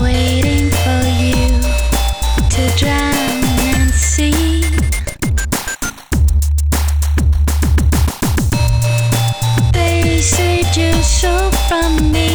waiting for you to drown and see. They saved your soul from me.